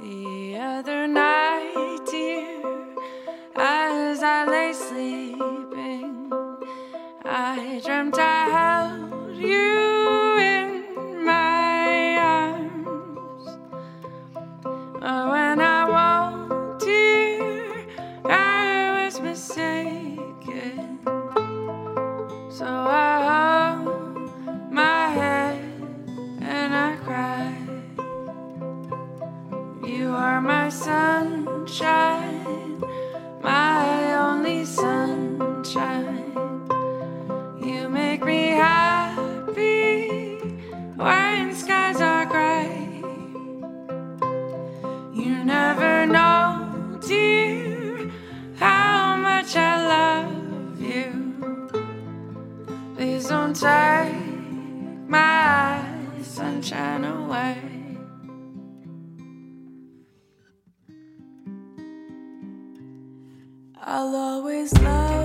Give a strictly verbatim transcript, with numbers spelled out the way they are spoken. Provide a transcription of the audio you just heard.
The other night, dear, as I lay sleeping, I dreamt I held you in my arms. But when I woke, dear, I was mistaken. So I hung my head and I cried. You are my sunshine, my only sunshine. You make me happy when skies are gray. You never know, dear, how much I love you. Please don't take my sunshine away. I'll always love